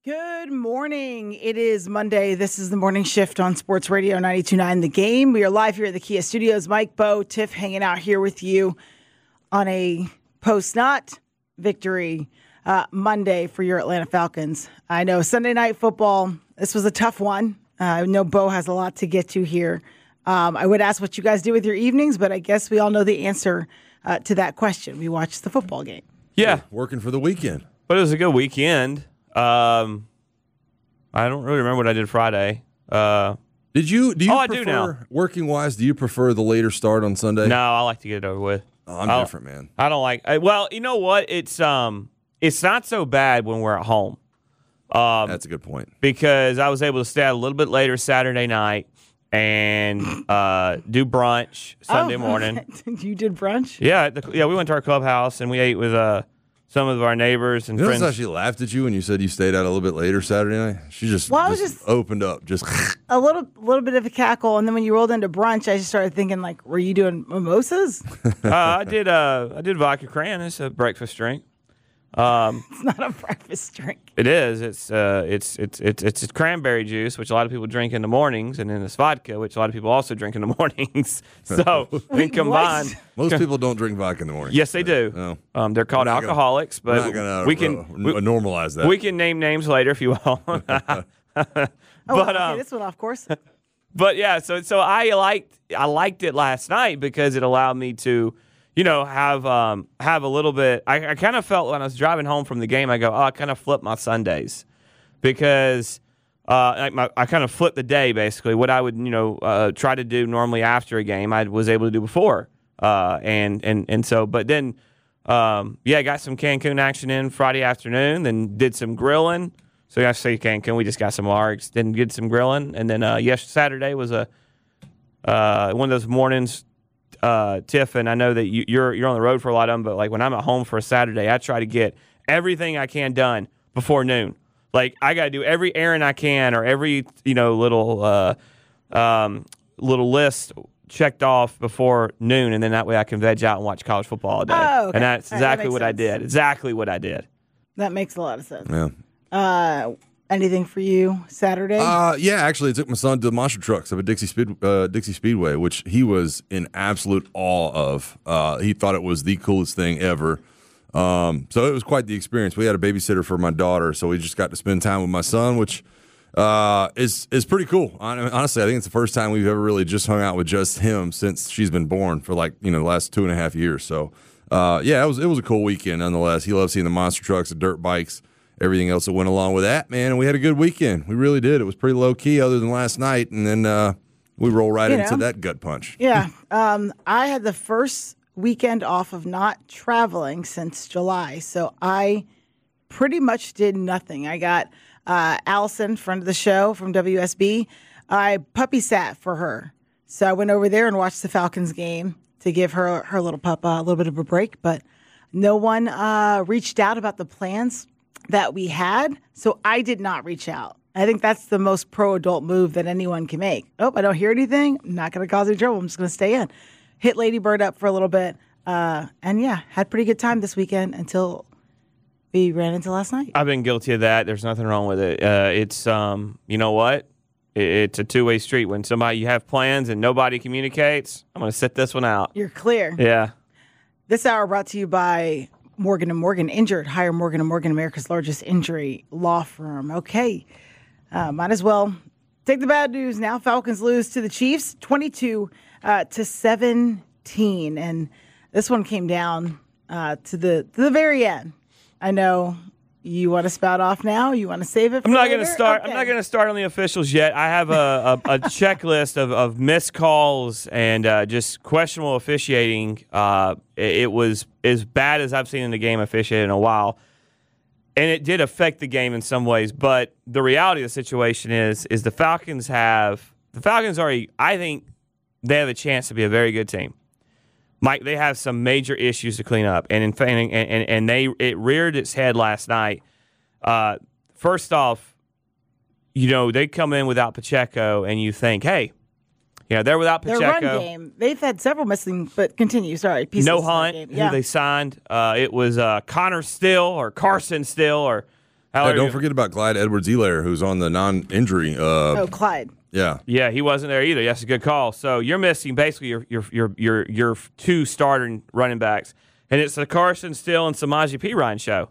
Good morning. It is Monday. This is the morning shift on Sports Radio 92.9 The Game. We are live here at the Kia Studios. Mike, Bo, Tiff hanging out here with you on a post-not victory Monday for your Atlanta Falcons. I know Sunday Night Football, this was a tough one. I know Bo has a lot to get to here. I would ask what you guys do with your evenings, but I guess we all know the answer to that question. We watched the football game. Yeah. Working for the weekend. But it was a good weekend. I don't really remember what I did Friday. Do you I prefer, do now. Working wise, do you prefer the later start on Sunday? No, I like to get it over with. Oh, I'm different, man. I don't like. Well, you know what? It's not so bad when we're at home. That's a good point. Because I was able to stay out a little bit later Saturday night and do brunch Sunday morning. You did brunch? Yeah, we went to our clubhouse and we ate with some of our neighbors and friends. She laughed at you when you said you stayed out a little bit later Saturday night. She just opened up, just a little bit of a cackle, and then when you rolled into brunch, I just started thinking, like, were you doing mimosas? I did vodka cran. It's a breakfast drink. It's not a breakfast drink. It is. It's cranberry juice, which a lot of people drink in the mornings, and then it's vodka, which a lot of people also drink in the mornings. So when combined, most people don't drink vodka in the morning. Yes, they do. No. They're called alcoholics, but we can normalize that. We can name names later if you will. Okay, this one off course. But yeah, so I liked it last night because it allowed me to, have a little bit. I kind of felt when I was driving home from the game, I go, I kind of flipped my Sundays because I kind of flipped the day basically. What I would try to do normally after a game, I was able to do before. And so, but then I got some Cancun action in Friday afternoon, then did some grilling. So I say Cancun, we just got some largs, then did some grilling, and then Saturday was one of those mornings. Tiff, and I know that you're on the road for a lot of them, but like when I'm at home for a Saturday, I try to get everything I can done before noon. Like I got to do every errand I can or every little list checked off before noon, and then that way I can veg out and watch college football all day. Oh, okay. And that's exactly what I did. Exactly what I did. That makes a lot of sense. Yeah. Anything for you Saturday? Yeah, actually, I took my son to the monster trucks up at Dixie Speedway, which he was in absolute awe of. He thought it was the coolest thing ever. So it was quite the experience. We had a babysitter for my daughter, so we just got to spend time with my son, which is pretty cool. Honestly, I think it's the first time we've ever really just hung out with just him since she's been born for the last 2.5 years. So it was a cool weekend nonetheless. He loves seeing the monster trucks, the dirt bikes, everything else that went along with that, man. And we had a good weekend. We really did. It was pretty low key other than last night. And then we roll right into that gut punch. Yeah. I had the first weekend off of not traveling since July. So I pretty much did nothing. I got Allison, friend of the show from WSB. I puppy sat for her. So I went over there and watched the Falcons game to give her little pup a little bit of a break. But no one reached out about the plans that we had, so I did not reach out. I think that's the most pro-adult move that anyone can make. Oh, I don't hear anything. I'm not going to cause any trouble. I'm just going to stay in. Hit Lady Bird up for a little bit. And had pretty good time this weekend until we ran into last night. I've been guilty of that. There's nothing wrong with it. It's, you know what? It's a two-way street. When you have plans and nobody communicates, I'm going to sit this one out. You're clear. Yeah. This hour brought to you by Morgan & Morgan. Injured, hire Morgan & Morgan, America's largest injury law firm. Okay, might as well take the bad news now. Falcons lose to the Chiefs 22-17, and this one came down to the very end. I know you want to spout off now. You want to save it for later? Okay. I'm not going to start on the officials yet. I have a checklist of missed calls and just questionable officiating. It was as bad as I've seen in the game officiated in a while. And it did affect the game in some ways. But the reality of the situation is the Falcons I think they have a chance to be a very good team. Mike, they have some major issues to clean up, and it reared its head last night. First off, they come in without Pacheco, and you think, hey, they're without Pacheco. Their run game, they've had several missing, but continue. Sorry, pieces no of Hunt, game. who they signed. It was Connor Still or Carson Still, or How are don't you? forget about Clyde Edwards-Helaire, who's on the non-injury. Clyde. Yeah. Yeah, he wasn't there either. That's a good call. So you're missing basically your two starting running backs, and it's the Carson Steele and Samaje Perine show.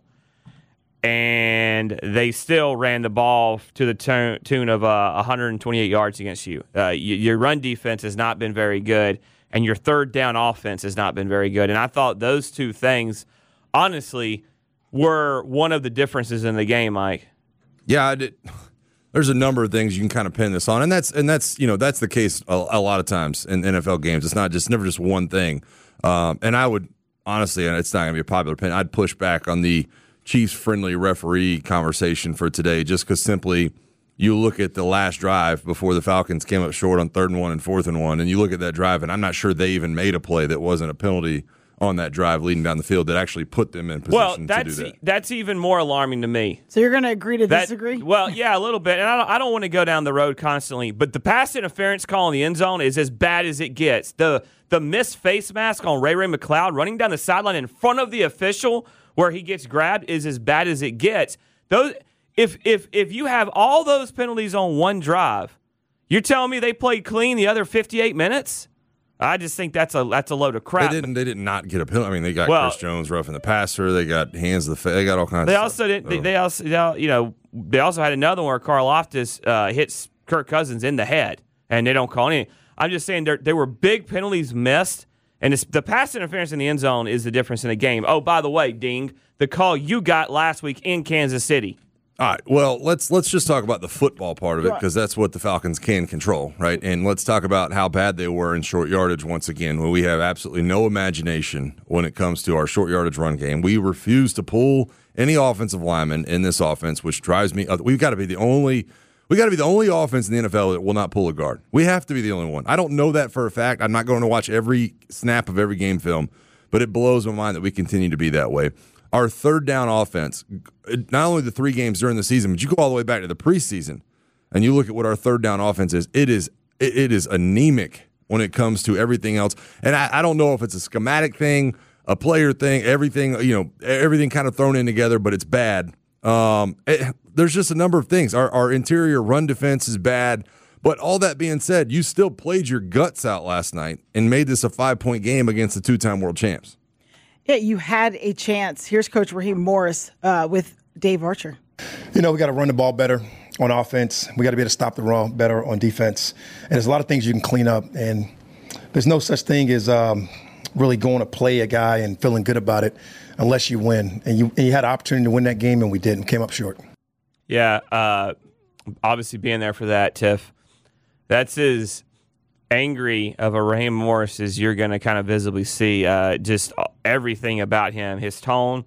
And they still ran the ball to the tune of 128 yards against you. Your run defense has not been very good, and your third down offense has not been very good. And I thought those two things, honestly, were one of the differences in the game, Mike. Yeah, there's a number of things you can kind of pin this on, and that's that's the case a lot of times in NFL games. It's never just one thing. And I would honestly, and it's not going to be a popular opinion, I'd push back on the Chiefs-friendly referee conversation for today, just because simply you look at the last drive before the Falcons came up short on 3rd and 1 and 4th and 1, and you look at that drive, and I'm not sure they even made a play that wasn't a penalty on that drive leading down the field that actually put them in position to do that. That's even more alarming to me. So you're going to agree to disagree? Well, yeah, a little bit. And I don't want to go down the road constantly, but the pass interference call in the end zone is as bad as it gets. The missed face mask on Ray McCloud running down the sideline in front of the official where he gets grabbed is as bad as it gets. If you have all those penalties on one drive, you're telling me they played clean the other 58 minutes? I just think that's a load of crap. They did not get a penalty. I mean, they got Chris Jones roughing the passer. They got hands to the face. They got all kinds of stuff. They also had another one where Carl Loftus hits Kirk Cousins in the head, and they don't call anything. I'm just saying there were big penalties missed, and the pass interference in the end zone is the difference in the game. Oh, by the way, Ding, the call you got last week in Kansas City. All right, well, let's just talk about the football part of it because that's what the Falcons can control, right? And let's talk about how bad they were in short yardage once again, where we have absolutely no imagination when it comes to our short yardage run game. We refuse to pull any offensive lineman in this offense, which drives me up. We've got to be the only offense in the NFL that will not pull a guard. We have to be the only one. I don't know that for a fact. I'm not going to watch every snap of every game film, but it blows my mind that we continue to be that way. Our third down offense, not only the 3 games during the season, but you go all the way back to the preseason, and you look at what our third down offense is. It is anemic when it comes to everything else. And I don't know if it's a schematic thing, a player thing, everything kind of thrown in together, but it's bad. There's just a number of things. Our interior run defense is bad. But all that being said, you still played your guts out last night and made this a 5-point game against the 2-time world champs. Yeah, you had a chance. Here's Coach Raheem Morris with Dave Archer. We got to run the ball better on offense. We got to be able to stop the run better on defense. And there's a lot of things you can clean up. And there's no such thing as really going to play a guy and feeling good about it unless you win. And you had an opportunity to win that game, and we didn't. Came up short. Yeah, obviously being there for that, Tiff. That's as angry of a Raheem Morris as you're going to kind of visibly see. Just everything about him, his tone,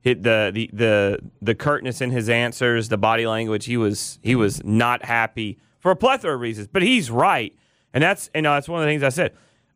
the curtness in his answers, the body language. He was not happy for a plethora of reasons, but he's right, and that's one of the things I said.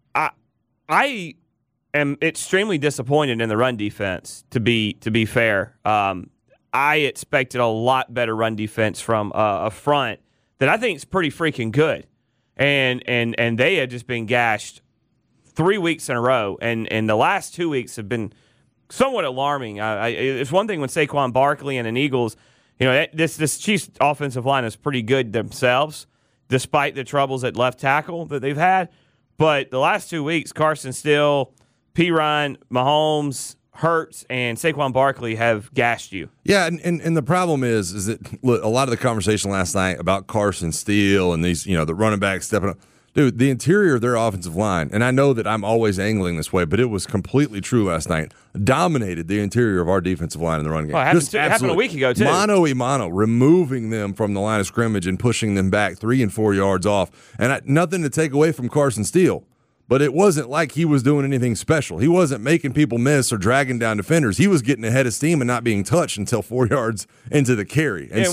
I am extremely disappointed in the run defense. To be fair, I expected a lot better run defense from a front that I think is pretty freaking good. And they had just been gashed 3 weeks in a row, and the last 2 weeks have been somewhat alarming. It's one thing when Saquon Barkley and an Eagles, this Chiefs offensive line is pretty good themselves, despite the troubles at left tackle that they've had. But the last 2 weeks, Carson Steele, Perine, Mahomes, Hurts, and Saquon Barkley have gashed you. Yeah, and the problem is that look, a lot of the conversation last night about Carson Steele and these, the running back stepping up. Dude, the interior of their offensive line, and I know that I'm always angling this way, but it was completely true last night, dominated the interior of our defensive line in the run game. Well, it happened a week ago, too. Mano-a-mano, removing them from the line of scrimmage and pushing them back 3 and 4 yards off. And nothing to take away from Carson Steele. But it wasn't like he was doing anything special. He wasn't making people miss or dragging down defenders. He was getting ahead of steam and not being touched until 4 yards into the carry. And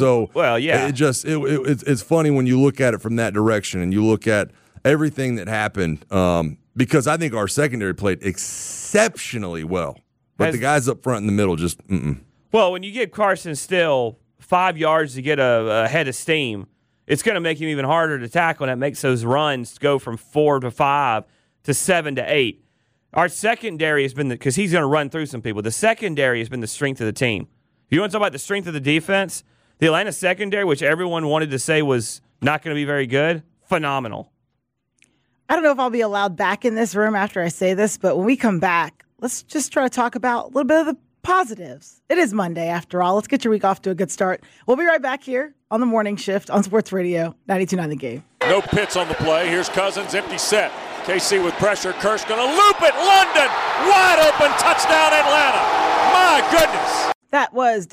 it's funny when you look at it from that direction and you look at everything that happened because I think our secondary played exceptionally well. But the guys up front in the middle just Well, when you give Carson Steele 5 yards to get a head of steam, it's going to make him even harder to tackle, and it makes those runs go from 4 to 5 to 7 to 8. Our secondary has been because he's going to run through some people. The secondary has been the strength of the team. If you want to talk about the strength of the defense, the Atlanta secondary, which everyone wanted to say was not going to be very good, phenomenal. I don't know if I'll be allowed back in this room after I say this, but when we come back, let's just try to talk about a little bit of the positives. It is Monday, after all. Let's get your week off to a good start. We'll be right back here on the morning shift on Sports Radio 92.9 The Game. No Pitts on the play. Here's Cousins, empty set. KC with pressure. Kirsch going to loop it. London, wide open, touchdown Atlanta. My goodness. That was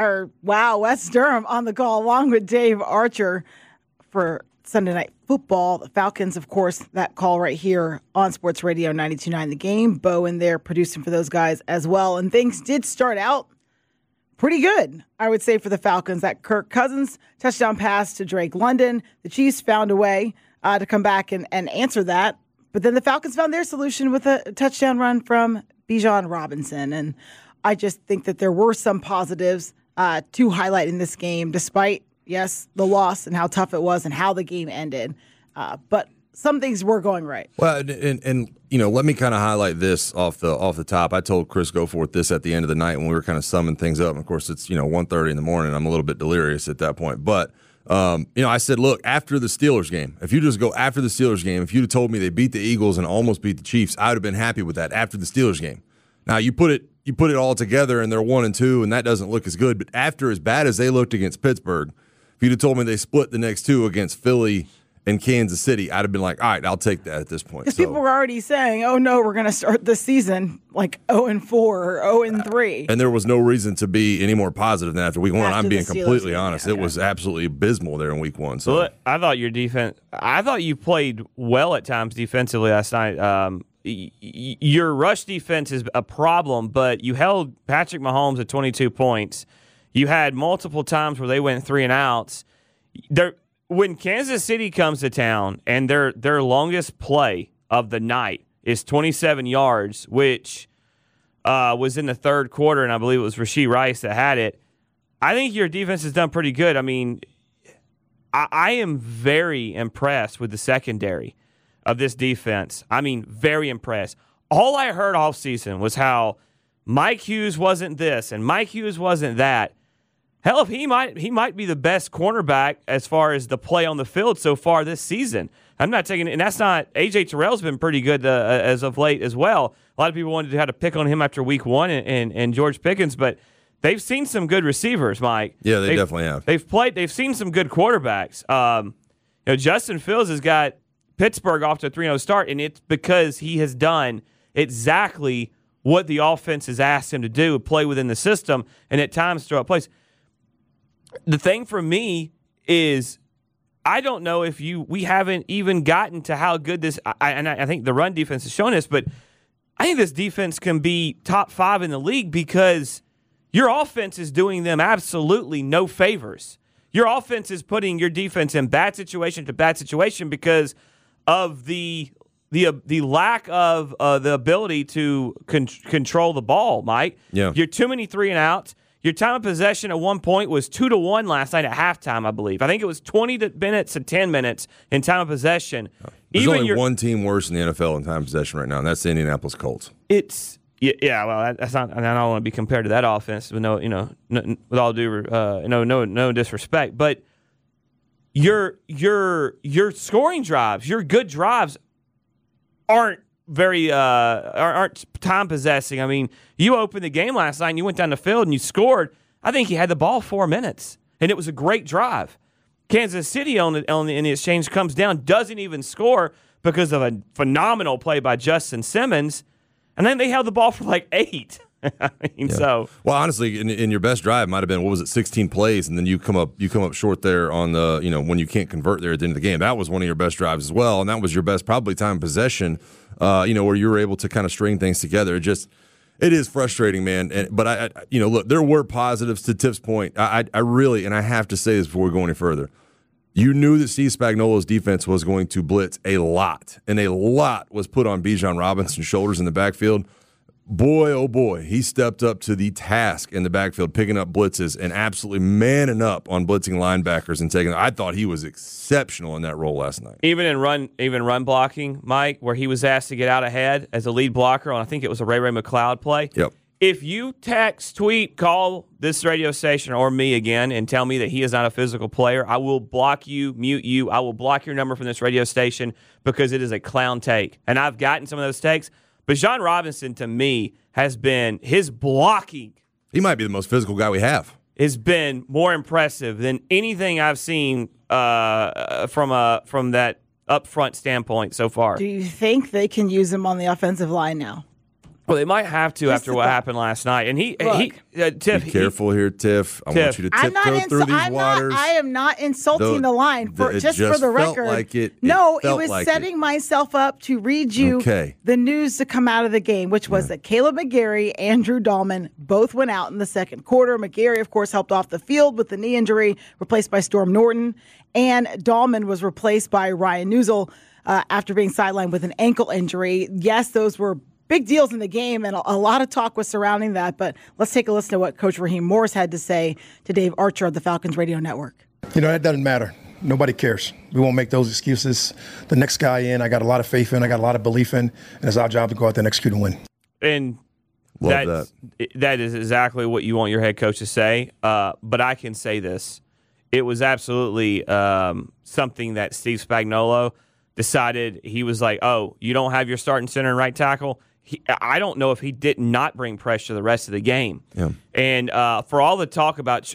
Wes Durham on the call, along with Dave Archer for Sunday Night Football. The Falcons, of course, that call right here on Sports Radio 92.9 The Game. Bo in there producing for those guys as well. And things did start out pretty good, I would say, for the Falcons. That Kirk Cousins touchdown pass to Drake London. The Chiefs found a way to come back and answer that. But then the Falcons found their solution with a touchdown run from Bijan Robinson. And I just think that there were some positives to highlight in this game, despite, yes, the loss and how tough it was and how the game ended. But some things were going right. Well, and let me kind of highlight this off the top. I told Chris Goforth this at the end of the night when we were kind of summing things up. And of course, it's 1:30 in the morning. I'm a little bit delirious at that point. But I said, look, after the Steelers game, if you just go after the Steelers game, if you'd have told me they beat the Eagles and almost beat the Chiefs, I would have been happy with that after the Steelers game. Now you put it all together and they're 1-2, and that doesn't look as good. But after as bad as they looked against Pittsburgh, if you'd have told me they split the next two against Philly and Kansas City, I'd have been like, all right, I'll take that at this point. Because people were already saying, oh, no, we're going to start this season like 0-4 or 0-3. And there was no reason to be any more positive than after week one. I'm being completely game, honest. Okay. It was absolutely abysmal there in week one. So Look, I thought you played well at times defensively last night. Your rush defense is a problem, but you held Patrick Mahomes at 22 points. You had multiple times where they went 3 and outs. When Kansas City comes to town and their longest play of the night is 27 yards, which was in the third quarter, and I believe it was Rashee Rice that had it, I think your defense has done pretty good. I mean, I am very impressed with the secondary of this defense. I mean, very impressed. All I heard all season was how Mike Hughes wasn't this and Mike Hughes wasn't that. Hell, if he might be the best cornerback as far as the play on the field so far this season. I'm not taking it, and that's not A.J. Terrell's been pretty good as of late as well. A lot of people wanted to have to pick on him after week one and George Pickens, but they've seen some good receivers, Mike. Yeah, they definitely have. They've seen some good quarterbacks. Justin Fields has got Pittsburgh off to a 3-0 start, and it's because he has done exactly what the offense has asked him to do, play within the system, and at times throw up plays. The thing for me is I don't know if we haven't even gotten to how good this I think the run defense has shown us, but I think this defense can be top 5 in the league because your offense is doing them absolutely no favors. Your offense is putting your defense in bad situation to bad situation because of the lack of the ability to control the ball, Mike. Yeah. You're too many 3 and outs. Your time of possession at one point was 2-1 last night at halftime, I believe. I think it was 20 minutes to 10 minutes in time of possession. There's only one team worse in the NFL in time of possession right now, and that's the Indianapolis Colts. Well, that's not. I don't want to be compared to that offense with with all due no disrespect, but your scoring drives, your good drives aren't time possessing. I mean, you opened the game last night and you went down the field and you scored. I think you had the ball 4 minutes, and it was a great drive. Kansas City in the exchange comes down, doesn't even score because of a phenomenal play by Justin Simmons, and then they held the ball for like 8. So well, honestly, in your best drive might have been 16 plays, and then you come up short there on the when you can't convert there at the end of the game. That was one of your best drives as well, and that was your best probably time possession. Where you were able to kind of string things together. It is frustrating, man. But look, there were positives to Tiff's point. I really, and I have to say this before we go any further. You knew that Steve Spagnuolo's defense was going to blitz a lot, and a lot was put on Bijan Robinson's shoulders in the backfield. Boy, oh boy, he stepped up to the task in the backfield, picking up blitzes and absolutely manning up on blitzing linebackers and taking. I thought he was exceptional in that role last night. Even run blocking, Mike, where he was asked to get out ahead as a lead blocker on, I think it was a Ray McCloud play. Yep. If you text, tweet, call this radio station or me again and tell me that he is not a physical player, I will block you, mute you. I will block your number from this radio station because it is a clown take. And I've gotten some of those takes. But Bijan Robinson, to me, has been his blocking. He might be the most physical guy we have. Has been more impressive than anything I've seen from that upfront standpoint so far. Do you think they can use him on the offensive line now? Well, they might have to after what happened last night. And Tiff, be careful here, Tiff. I want you to tiptoe through these waters. I am not insulting the line. Just for the record. It was setting myself up to read you the news to come out of the game, which was that Caleb McGarry and Drew Dahlman both went out in the second quarter. McGarry, of course, helped off the field with the knee injury, replaced by Storm Norton. And Dahlman was replaced by Ryan Newsel after being sidelined with an ankle injury. Yes, those were big deals in the game, and a lot of talk was surrounding that. But let's take a listen to what Coach Raheem Morris had to say to Dave Archer of the Falcons Radio Network. That doesn't matter. Nobody cares. We won't make those excuses. The next guy in, I got a lot of faith in, I got a lot of belief in, and it's our job to go out there and execute and win. And that is exactly what you want your head coach to say. But I can say this. It was absolutely something that Steve Spagnuolo decided. He was like, oh, you don't have your starting center and right tackle? I don't know if he did not bring pressure the rest of the game. Yeah. And for all the talk about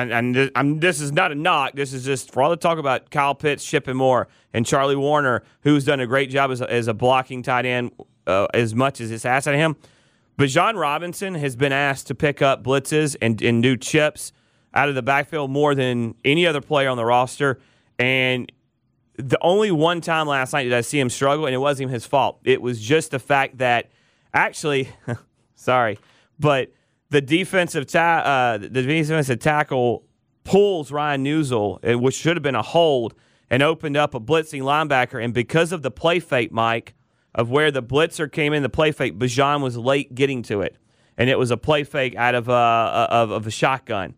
this is not a knock. This is just for all the talk about Kyle Pitts, Shipping Moore, and Charlie Warner, who's done a great job as a blocking tight end as much as it's asked of him. Bijan Robinson has been asked to pick up blitzes and do chips out of the backfield more than any other player on the roster. And the only one time last night did I see him struggle, and it wasn't even his fault. It was just the fact that actually, sorry, but the defensive tackle pulls Ryan Newsel, which should have been a hold, and opened up a blitzing linebacker. And because of the play fake, Mike, of where the blitzer came in, the play fake, Bijan was late getting to it, and it was a play fake out of a shotgun.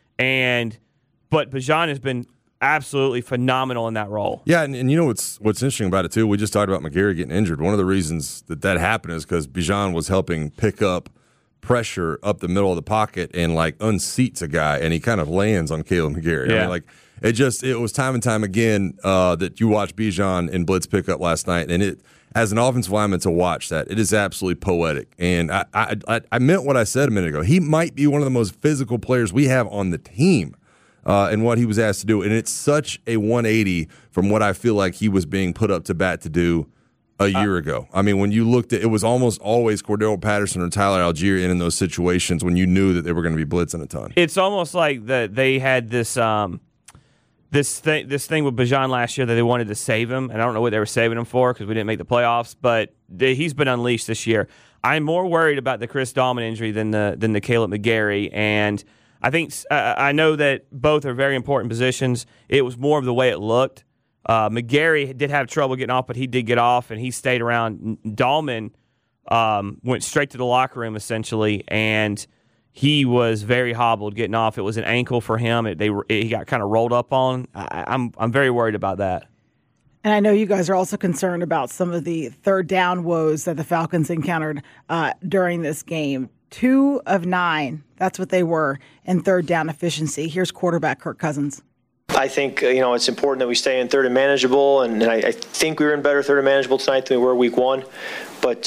But Bijan has been absolutely phenomenal in that role. Yeah, and you know what's interesting about it too? We just talked about McGarry getting injured. One of the reasons that happened is because Bijan was helping pick up pressure up the middle of the pocket and unseats a guy, and he kind of lands on Caleb McGarry. Yeah. I mean, it was time and time again that you watched Bijan in blitz pickup last night, and it as an offensive lineman to watch that, it is absolutely poetic. And I meant what I said a minute ago. He might be one of the most physical players we have on the team. And what he was asked to do. And it's such a 180 from what I feel like he was being put up to bat to do a year ago. I mean, when you looked at it, was almost always Cordero Patterson or Tyler Algier in those situations when you knew that they were going to be blitzing a ton. It's almost like they had this this thing with Bijan last year that they wanted to save him, and I don't know what they were saving him for because we didn't make the playoffs, but he's been unleashed this year. I'm more worried about the Chris Dahlman injury than the Caleb McGarry, and I think I know that both are very important positions. It was more of the way it looked. McGarry did have trouble getting off, but he did get off, and he stayed around. Dahlman went straight to the locker room, essentially, and he was very hobbled getting off. It was an ankle for him. He got kind of rolled up on. I'm very worried about that. And I know you guys are also concerned about some of the third down woes that the Falcons encountered during this game. 2 of 9, that's what they were, in third down efficiency. Here's quarterback Kirk Cousins. I think, it's important that we stay in third and manageable, and I think we were in better third and manageable tonight than we were week 1. But,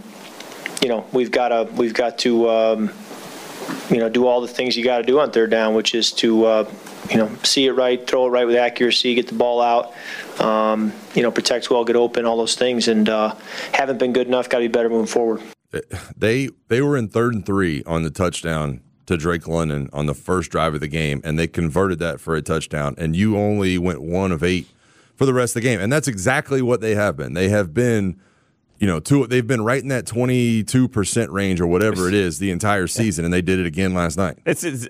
we've got to do all the things you got to do on third down, which is to, see it right, throw it right with accuracy, get the ball out, protect well, get open, all those things, and haven't been good enough, got to be better moving forward. They were in 3rd and 3 on the touchdown to Drake London on the first drive of the game, and they converted that for a touchdown, and you only went 1 of 8 for the rest of the game. And that's exactly what they have been. They have been, they've been right in that 22% range or whatever it is the entire season, and they did it again last night.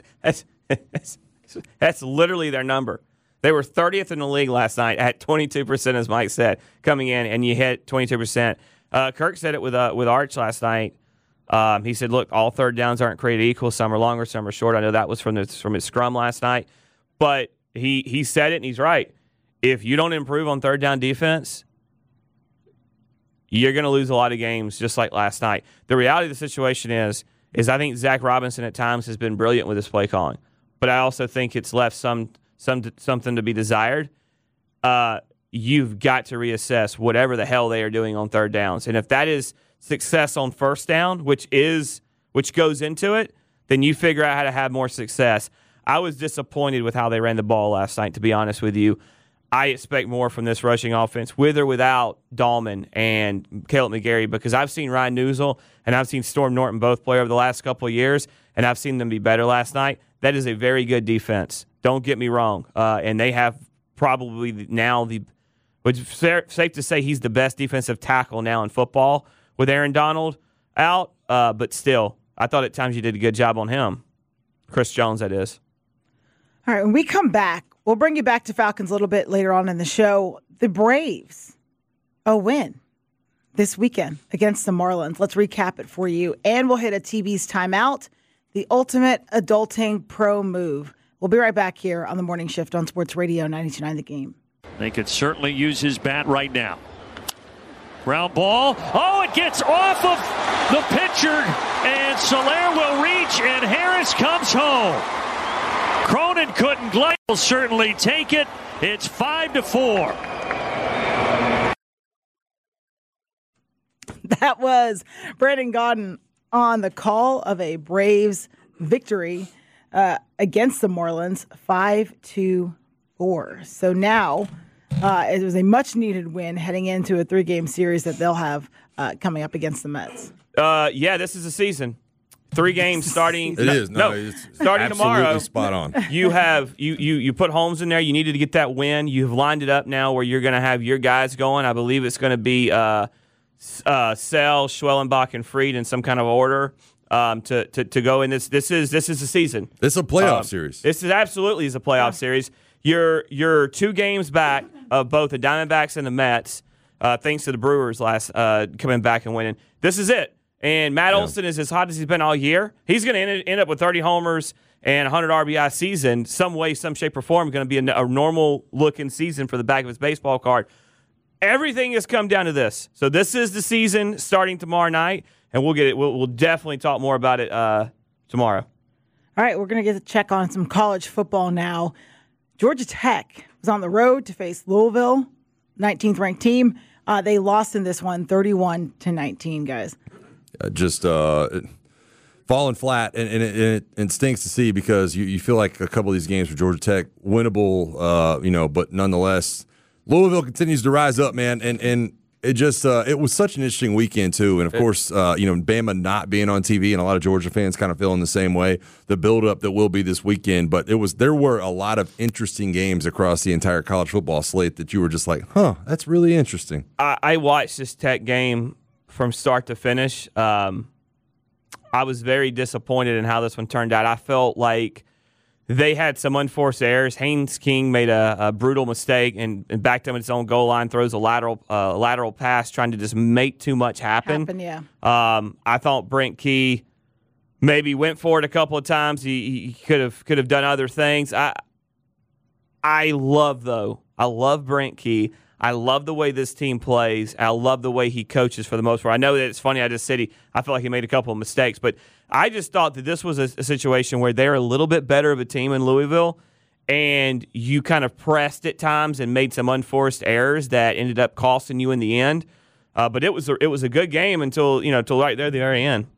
That's literally their number. They were 30th in the league last night at 22%, as Mike said, coming in, and you hit 22%. Kirk said it with Arch last night. He said, look, all third downs aren't created equal. Some are longer, some are short. I know that was from his scrum last night. But he said it, and he's right. If you don't improve on third down defense, you're going to lose a lot of games just like last night. The reality of the situation is is I think Zach Robinson at times has been brilliant with his play calling, but I also think it's left something to be desired. You've got to reassess whatever the hell they are doing on third downs, and if that is success on first down, which goes into it, then you figure out how to have more success. I was disappointed with how they ran the ball last night, to be honest with you. I expect more from this rushing offense, with or without Dahlman and Caleb McGarry, because I've seen Ryan Newsel and I've seen Storm Norton both play over the last couple of years, and I've seen them be better last night. That is a very good defense. Don't get me wrong. And they have probably now which is safe to say he's the best defensive tackle now in football with Aaron Donald out. But still, I thought at times you did a good job on him. Chris Jones, that is. All right, when we come back, we'll bring you back to Falcons a little bit later on in the show. The Braves, a win this weekend against the Marlins. Let's recap it for you. And we'll hit a TV's timeout, the ultimate adulting pro move. We'll be right back here on the Morning Shift on Sports Radio 92.9 The Game. They could certainly use his bat right now. Ground ball. Oh, it gets off of the pitcher, and Soler will reach, and Harris comes home. Cronin couldn't glide. Will certainly take it. It's 5-4. That was Brandon Gaudin on the call of a Braves victory against the Marlins, 5-4. So now it was a much-needed win heading into a 3-game series that they'll have coming up against the Mets. Yeah, this is the season. 3 games starting. It is. No, it's it's starting tomorrow. Spot on. You have you put Holmes in there. You needed to get that win. You've lined it up now where you're going to have your guys going. I believe it's going to be Sell, Schwellenbach, and Fried in some kind of order to go in this. This is the season. It's a playoff series. This is absolutely a playoff series. You're 2 games back of both the Diamondbacks and the Mets, thanks to the Brewers coming back and winning. This is it. And Matt Olson is as hot as he's been all year. He's going to end up with 30 homers and 100 RBI season. Some way, some shape, or form, going to be a normal-looking season for the back of his baseball card. Everything has come down to this. So this is the season starting tomorrow night, and we'll get it. We'll definitely talk more about it tomorrow. All right, we're going to get a check on some college football now. Georgia Tech was on the road to face Louisville, 19th ranked team. They lost in this one, 31-19, guys. Just falling flat, and it stinks to see because you feel like a couple of these games for Georgia Tech winnable, but nonetheless, Louisville continues to rise up, man, and it just it was such an interesting weekend too, and of course, Bama not being on TV, and a lot of Georgia fans kind of feeling the same way. The buildup that will be this weekend, but there were a lot of interesting games across the entire college football slate that you were just like, that's really interesting. I watched this Tech game from start to finish. I was very disappointed in how this one turned out. I felt like they had some unforced errors. Haynes King made a brutal mistake and backed him at his own goal line, throws a lateral pass, trying to just make too much happen. Yeah. I thought Brent Key maybe went for it a couple of times. He could have done other things. I love Brent Key. I love the way this team plays. I love the way he coaches for the most part. I know that it's funny. I feel like he made a couple of mistakes, but I just thought that this was a situation where they're a little bit better of a team in Louisville, and you kind of pressed at times and made some unforced errors that ended up costing you in the end. But it was a good game until right there at the very end.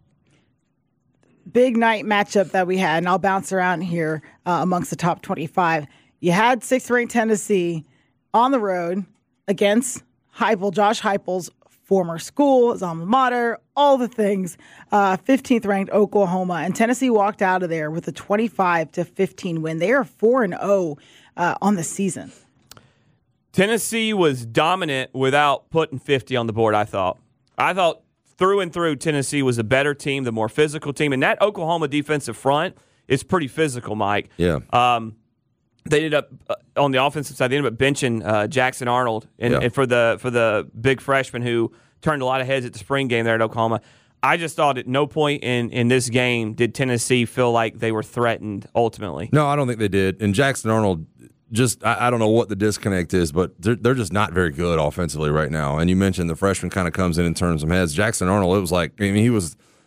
Big night matchup that we had, and I'll bounce around here amongst the top 25. You had 6th ranked Tennessee on the road against Josh Heupel's former school, his alma mater, all the things. 15th ranked Oklahoma, and Tennessee walked out of there with a 25-15 win. They are 4-0 on the season. Tennessee was dominant without putting 50 on the board. I thought through and through, Tennessee was a better team, the more physical team, and that Oklahoma defensive front is pretty physical, Mike. Yeah. They ended up on the offensive side. They ended up benching Jackson Arnold, and for the big freshman who turned a lot of heads at the spring game there at Oklahoma. I just thought at no point in this game did Tennessee feel like they were threatened ultimately. No, I don't think they did. And Jackson Arnold, I don't know what the disconnect is, but they're just not very good offensively right now. And you mentioned the freshman kind of comes in and turns some heads. Jackson Arnold, it was like, he was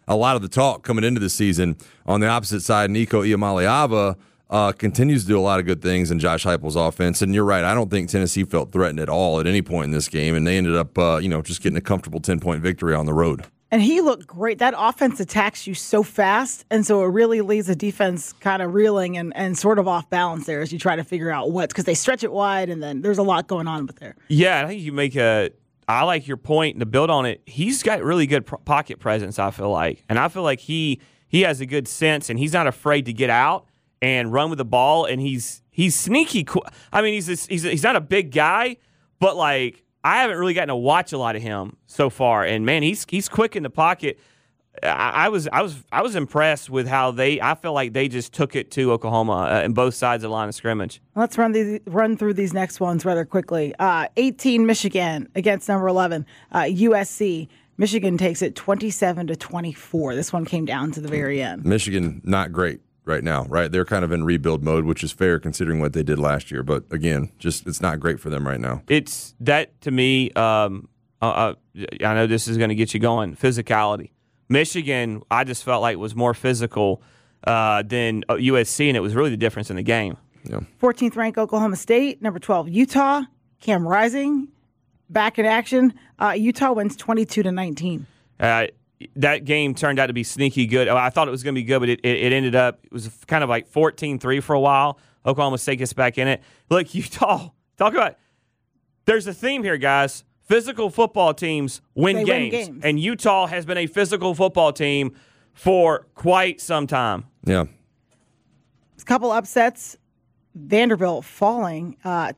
a lot of the talk coming into the season. On the opposite side, Nico Iamaleava continues to do a lot of good things in Josh Heupel's offense. And you're right, I don't think Tennessee felt threatened at all at any point in this game, and they ended up just getting a comfortable 10-point victory on the road. And he looked great. That offense attacks you so fast, and so it really leaves the defense kind of reeling and sort of off balance there as you try to figure out what's, because they stretch it wide, and then there's a lot going on with there. Yeah, I think you make I like your point, and to build on it, he's got really good pocket presence, I feel like. And I feel like he has a good sense, and he's not afraid to get out and run with the ball, and he's sneaky. I mean, he's not a big guy, but like I haven't really gotten to watch a lot of him so far. And man, he's quick in the pocket. I was impressed with how I feel like they just took it to Oklahoma in both sides of the line of scrimmage. Let's run through these next ones rather quickly. 18 Michigan against number 11 USC. Michigan takes it 27-24. This one came down to the very end. Michigan not great right now, right? They're kind of in rebuild mode, which is fair considering what they did last year. But again, just it's not great for them right now. It's that to me. I know this is going to get you going. Physicality. Michigan, I just felt like was more physical than USC, and it was really the difference in the game. Yeah. 14th ranked Oklahoma State, number 12 Utah. Cam Rising back in action. Utah wins 22-19. That game turned out to be sneaky good. I thought it was going to be good, but it ended up, it was kind of like 14-3 for a while. Oklahoma State gets back in it. Look, Utah, talk about, there's a theme here, guys. Physical football teams win games. And Utah has been a physical football team for quite some time. Yeah. A couple upsets. Vanderbilt falling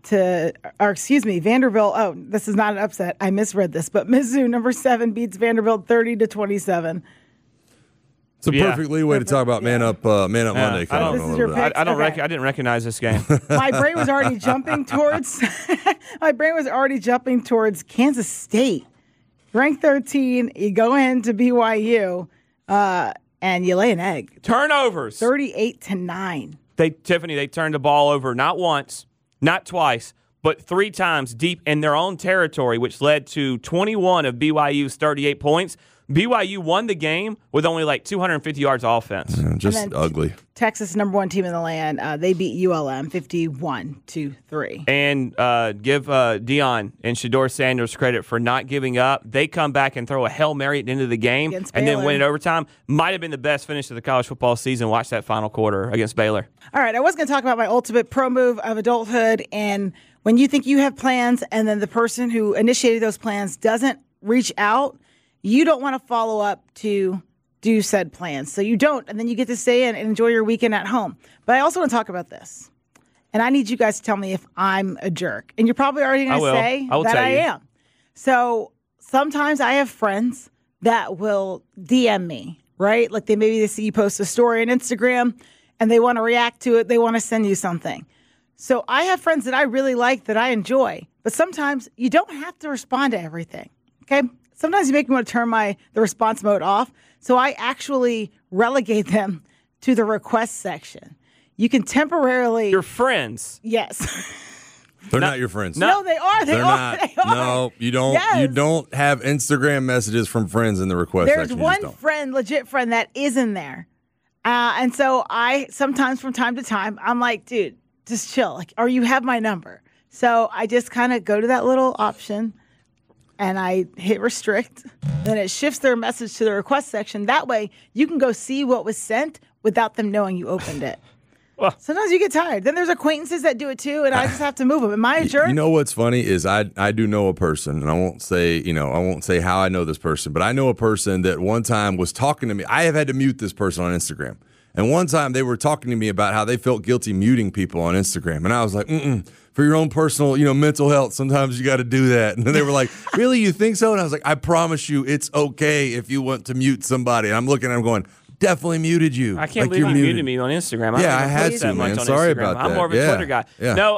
Vanderbilt. Oh, this is not an upset. I misread this, but Mizzou, number 7, beats Vanderbilt 30-27. It's a perfect way to talk about man up Monday. I didn't recognize this game. My brain was already jumping towards. Kansas State, ranked 13. You go into BYU, and you lay an egg. Turnovers, 38-9. They turned the ball over not once, not twice, but 3 times deep in their own territory, which led to 21 of BYU's 38 points. BYU won the game with only like 250 yards of offense. Just ugly. Texas, number 1 team in the land, they beat ULM 51-3. And give Deion and Shedeur Sanders credit for not giving up. They come back and throw a Hail Mary at the end of the game and then win it overtime. Might have been the best finish of the college football season. Watch that final quarter against Baylor. All right, I was going to talk about my ultimate pro move of adulthood, and when you think you have plans and then the person who initiated those plans doesn't reach out, you don't want to follow up to do said plans. So you don't, and then you get to stay in and enjoy your weekend at home. But I also want to talk about this. And I need you guys to tell me if I'm a jerk. And you're probably already going to say that I am. So sometimes I have friends that will DM me, right? Like they see you post a story on Instagram and they want to react to it. They want to send you something. So I have friends that I really like, that I enjoy. But sometimes you don't have to respond to everything, okay? Sometimes you make me want to turn the response mode off. So I actually relegate them to the request section. You can temporarily... Your friends. Yes. They're not your friends. No, they are. They are. No, you don't. Yes. You don't have Instagram messages from friends in the request section. There's one friend, legit friend, that is in there. And so I sometimes from time to time, I'm like, dude, just chill. Or you have my number. So I just kind of go to that little option and I hit restrict. Then it shifts their message to the request section. That way you can go see what was sent without them knowing you opened it. Well, sometimes you get tired. Then there's acquaintances that do it too, and I just have to move them. Am I a jerk? You know what's funny is I do know a person, and I won't say how I know this person, but I know a person that one time was talking to me. I have had to mute this person on Instagram. And one time they were talking to me about how they felt guilty muting people on Instagram. And I was like, for your own personal, mental health, sometimes you got to do that. And then they were like, really, you think so? And I was like, I promise you it's okay if you want to mute somebody. And I'm looking at them going, definitely muted you. I can't believe you muted me on Instagram. I had to, man. Sorry about that. I'm more of a Twitter guy. Yeah. No,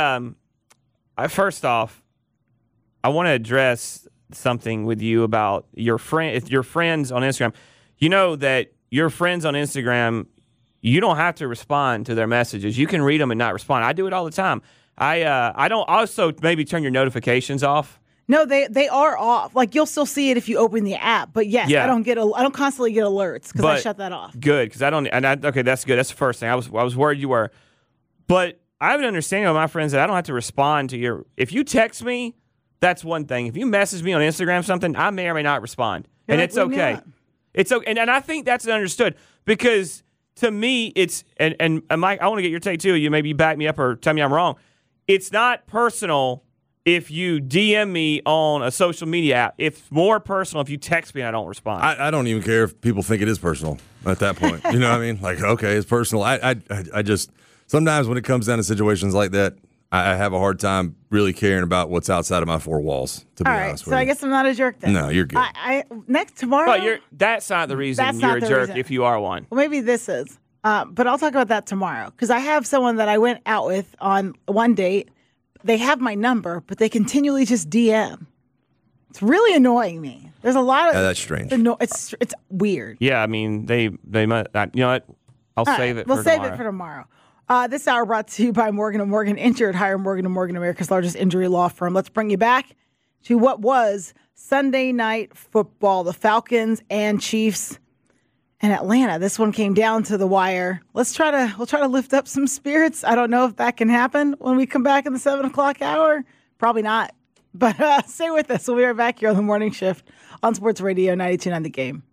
I first off, I want to address something with you about your friend. If your friends on Instagram, you know that your friends on Instagram, you don't have to respond to their messages. You can read them and not respond. I do it all the time. I don't also maybe turn your notifications off. No, they are off. Like you'll still see it if you open the app, but yes, Yeah. I don't constantly get alerts because I But shut that off. Good, because I don't. Okay, that's good. That's the first thing. I was worried you were, but I have an understanding of my friends that I don't have to respond to your. If you text me, that's one thing. If you message me on Instagram something, I may or may not respond, You're and like, it's leave me okay. alone. It's okay, and I think that's understood because to me, it's and Mike, I want to get your take too. You maybe back me up or tell me I'm wrong. It's not personal. If you DM me on a social media app, it's more personal if you text me and I don't respond. I don't even care if people think it is personal at that point. You know what I mean? Like, okay, it's personal. I just sometimes when it comes down to situations like that, I have a hard time really caring about what's outside of my four walls. To be All right, honest so with I you. guess I'm not a jerk then. No, you're good. Next tomorrow. But that's not the reason That's you're not a the jerk reason. if you are one. Well, maybe this is. But I'll talk about that tomorrow because I have someone that I went out with on one date. They have my number, but they continually just DM. It's really annoying me. There's a lot of that's strange. It's weird. Yeah, I mean they might. You know what? I'll All save right, it. We'll for save tomorrow. it for tomorrow. This hour brought to you by Morgan & Morgan Injured. Hire Morgan & Morgan, America's largest injury law firm. Let's bring you back to what was Sunday night football. The Falcons and Chiefs in Atlanta. This one came down to the wire. We'll try to lift up some spirits. I don't know if that can happen when we come back in the 7 o'clock hour. Probably not. But stay with us. We'll be right back here on the morning shift on Sports Radio 92.9 The Game.